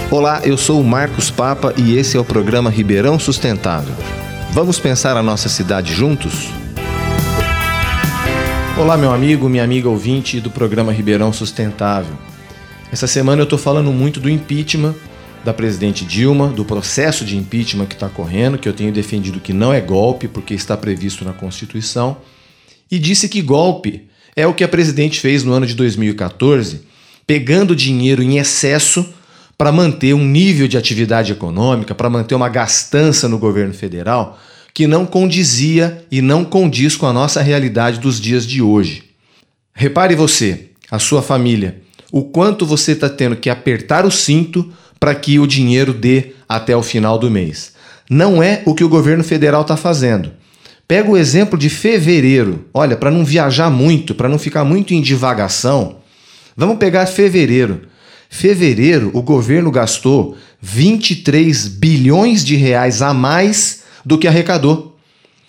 Olá, eu sou o Marcos Papa e esse é o programa Ribeirão Sustentável. Vamos pensar a nossa cidade juntos? Olá, meu amigo, minha amiga ouvinte do programa Ribeirão Sustentável. Essa semana eu estou falando muito do impeachment da presidente Dilma, do processo de impeachment que está correndo, que eu tenho defendido que não é golpe, porque está previsto na Constituição, e disse que golpe é o que a presidente fez no ano de 2014, pegando dinheiro em excesso para manter um nível de atividade econômica, para manter uma gastança no governo federal que não condizia e não condiz com a nossa realidade dos dias de hoje. Repare você, a sua família, o quanto você está tendo que apertar o cinto para que o dinheiro dê até o final do mês. Não é o que o governo federal está fazendo. Pega o exemplo de fevereiro. Olha, para não viajar muito, para não ficar muito em divagação, vamos pegar fevereiro. Fevereiro, o governo gastou 23 bilhões de reais a mais do que arrecadou.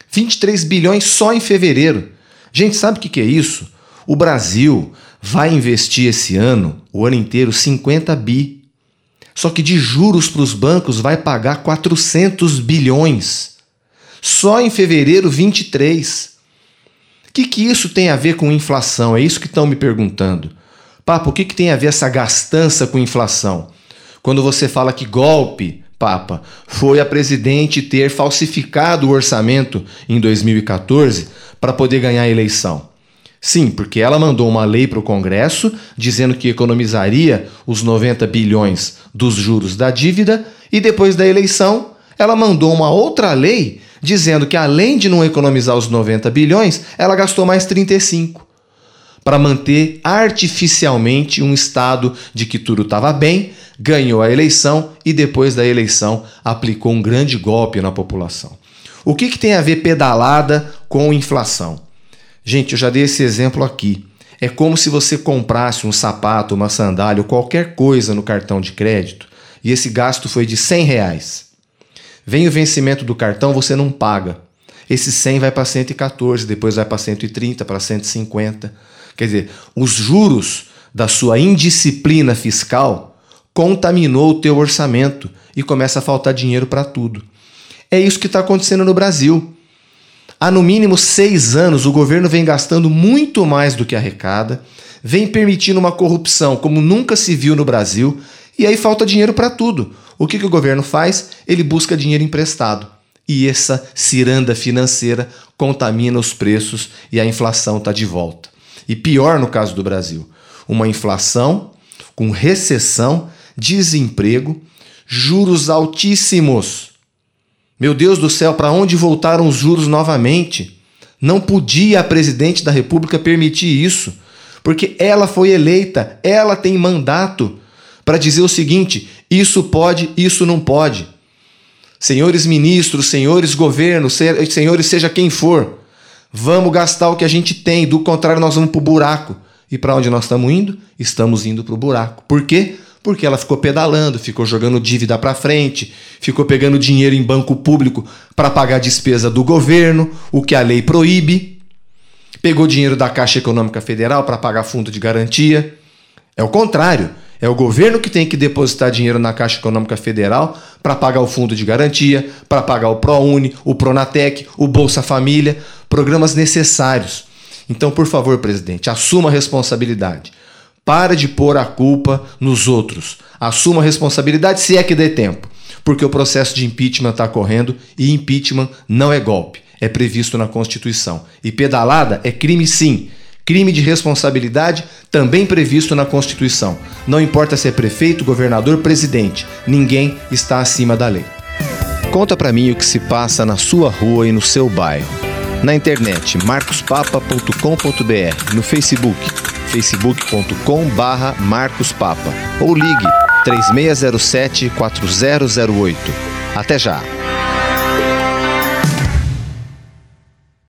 23 bilhões só em fevereiro. Gente, sabe o que é isso? O Brasil vai investir esse ano, o ano inteiro, 50 bi. Só que de juros para os bancos vai pagar 400 bilhões. Só em fevereiro, 23. O que isso tem a ver com inflação? É isso que estão me perguntando. Papa, o que tem a ver essa gastança com inflação? Quando você fala que golpe, Papa, foi a presidente ter falsificado o orçamento em 2014 para poder ganhar a eleição. Sim, porque ela mandou uma lei para o Congresso dizendo que economizaria os 90 bilhões dos juros da dívida e depois da eleição ela mandou uma outra lei dizendo que além de não economizar os 90 bilhões, ela gastou mais 35. Para manter artificialmente um estado de que tudo estava bem, ganhou a eleição e depois da eleição aplicou um grande golpe na população. O que tem a ver pedalada com inflação? Gente, eu já dei esse exemplo aqui. É como se você comprasse um sapato, uma sandália ou qualquer coisa no cartão de crédito e esse gasto foi de R$100. Vem o vencimento do cartão, você não paga. Esse 100 vai para 114, depois vai para 130, para 150. Quer dizer, os juros da sua indisciplina fiscal contaminou o teu orçamento e começa a faltar dinheiro para tudo. É isso que está acontecendo no Brasil. Há no mínimo 6 anos o governo vem gastando muito mais do que arrecada, vem permitindo uma corrupção como nunca se viu no Brasil e aí falta dinheiro para tudo. O que o governo faz? Ele busca dinheiro emprestado. E essa ciranda financeira contamina os preços e a inflação está de volta. E pior no caso do Brasil, uma inflação com recessão, desemprego, juros altíssimos. Meu Deus do céu, para onde voltaram os juros novamente? Não podia a presidente da República permitir isso, porque ela foi eleita, ela tem mandato para dizer o seguinte: isso pode, isso não pode. Senhores ministros, senhores governos, senhores seja quem for, vamos gastar o que a gente tem, do contrário nós vamos para o buraco. E para onde nós estamos indo? Estamos indo para o buraco. Por quê? Porque ela ficou pedalando, ficou jogando dívida para frente, ficou pegando dinheiro em banco público para pagar a despesa do governo, o que a lei proíbe. Pegou dinheiro da Caixa Econômica Federal para pagar fundo de garantia. É o contrário. É o governo que tem que depositar dinheiro na Caixa Econômica Federal para pagar o fundo de garantia, para pagar o ProUni, o Pronatec, o Bolsa Família, programas necessários. Então, por favor, presidente, assuma a responsabilidade. Para de pôr a culpa nos outros. Assuma a responsabilidade se é que dê tempo. Porque o processo de impeachment está correndo e impeachment não é golpe. É previsto na Constituição. E pedalada é crime sim. Crime de responsabilidade também previsto na Constituição. Não importa se é prefeito, governador, presidente. Ninguém está acima da lei. Conta pra mim o que se passa na sua rua e no seu bairro. Na internet, marcospapa.com.br. No Facebook, facebook.com/marcospapa. Ou ligue 3607-4008. Até já!